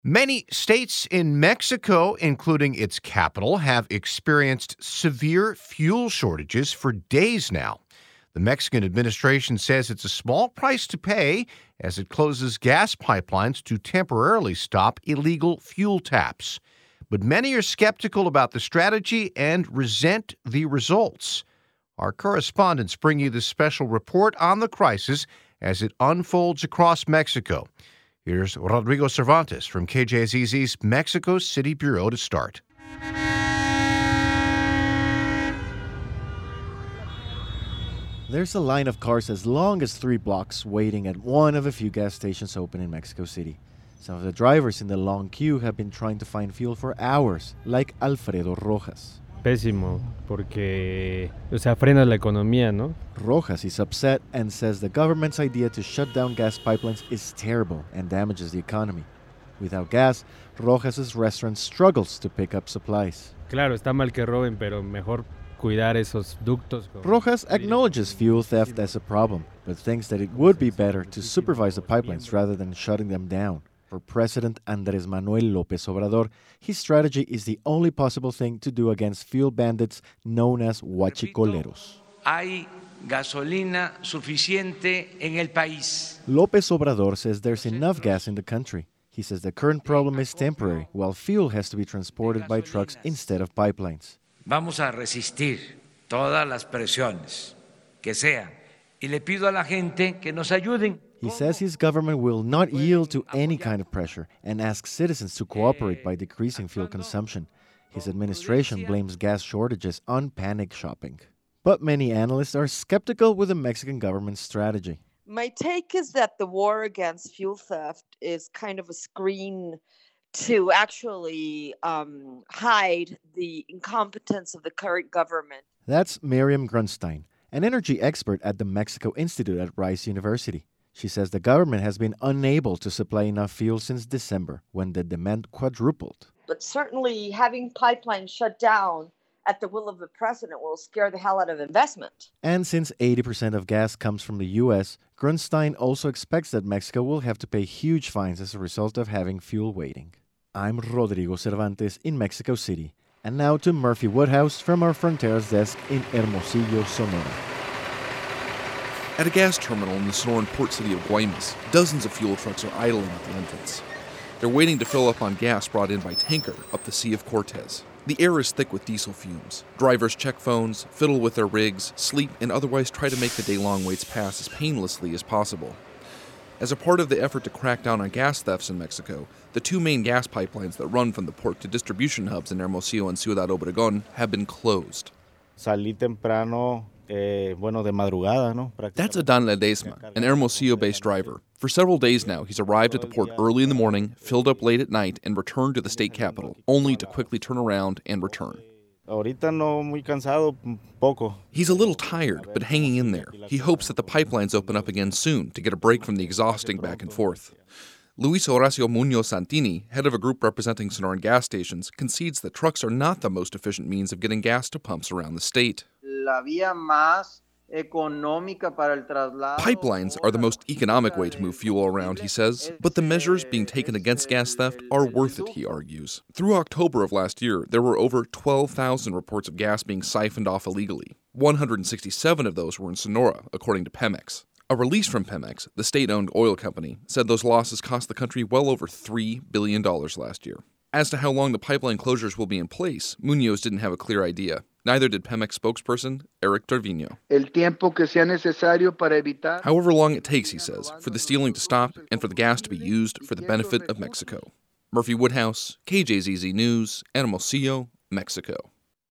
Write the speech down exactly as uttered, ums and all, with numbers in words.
Many states in Mexico, including its capital, have experienced severe fuel shortages for days now. The Mexican administration says it's a small price to pay as it closes gas pipelines to temporarily stop illegal fuel taps. But many are skeptical about the strategy and resent the results. Our correspondents bring you this special report on the crisis as it unfolds across Mexico. Here's Rodrigo Cervantes from K J Z Z's Mexico City Bureau to start. There's a line of cars as long as three blocks waiting at one of a few gas stations open in Mexico City. Some of the drivers in the long queue have been trying to find fuel for hours, like Alfredo Rojas. Pésimo, porque, o sea, frena la economía, ¿no? Rojas is upset and says the government's idea to shut down gas pipelines is terrible and damages the economy. Without gas, Rojas's restaurant struggles to pick up supplies. Claro, está mal que roben, pero mejor cuidar esos ductos. Rojas acknowledges fuel theft as a problem, but thinks that it would be better to supervise the pipelines rather than shutting them down. For President Andrés Manuel López Obrador, his strategy is the only possible thing to do against fuel bandits known as huachicoleros. Hay gasolina suficiente en el país. López Obrador says there's enough gas in the country. He says the current problem is temporary, while fuel has to be transported by trucks instead of pipelines. Vamos a resistir todas las presiones que sean y le pido a la gente que nos ayuden. He says his government will not yield to any kind of pressure and asks citizens to cooperate by decreasing fuel consumption. His administration blames gas shortages on panic shopping. But many analysts are skeptical with the Mexican government's strategy. My take is that the war against fuel theft is kind of a screen to actually um, hide the incompetence of the current government. That's Miriam Grunstein, an energy expert at the Mexico Institute at Rice University. She says the government has been unable to supply enough fuel since December, when the demand quadrupled. But certainly having pipelines shut down at the will of the president will scare the hell out of investment. And since eighty percent of gas comes from the U S, Grunstein also expects that Mexico will have to pay huge fines as a result of having fuel waiting. I'm Rodrigo Cervantes in Mexico City. And now to Murphy Woodhouse from our Fronteras desk in Hermosillo, Sonora. At a gas terminal in the Sonoran port city of Guaymas, dozens of fuel trucks are idling at the entrance. They're waiting to fill up on gas brought in by tanker up the Sea of Cortez. The air is thick with diesel fumes. Drivers check phones, fiddle with their rigs, sleep, and otherwise try to make the day-long waits pass as painlessly as possible. As a part of the effort to crack down on gas thefts in Mexico, the two main gas pipelines that run from the port to distribution hubs in Hermosillo and Ciudad Obregón have been closed. Salí temprano. Eh, bueno, de madrugada, ¿no? That's Adan Ledesma, an Hermosillo-based driver. For several days now, he's arrived at the port early in the morning, filled up late at night, and returned to the state capital, only to quickly turn around and return. Ahorita no muy cansado, poco. He's a little tired, but hanging in there. He hopes that the pipelines open up again soon to get a break from the exhausting back and forth. Luis Horacio Muñoz Santini, head of a group representing Sonoran gas stations, concedes that trucks are not the most efficient means of getting gas to pumps around the state. Pipelines are the most economic way to move fuel around, he says, but the measures being taken against gas theft are worth it, he argues. Through October of last year, there were over twelve thousand reports of gas being siphoned off illegally. one hundred sixty-seven of those were in Sonora, according to Pemex. A release from Pemex, the state-owned oil company, said those losses cost the country well over three billion dollars last year. As to how long the pipeline closures will be in place, Munoz didn't have a clear idea. Neither did Pemex spokesperson Eric Trevino. However long it takes, he says, for the stealing to stop and for the gas to be used for the benefit of Mexico. Murphy Woodhouse, K J Z Z News, Hermosillo, Mexico.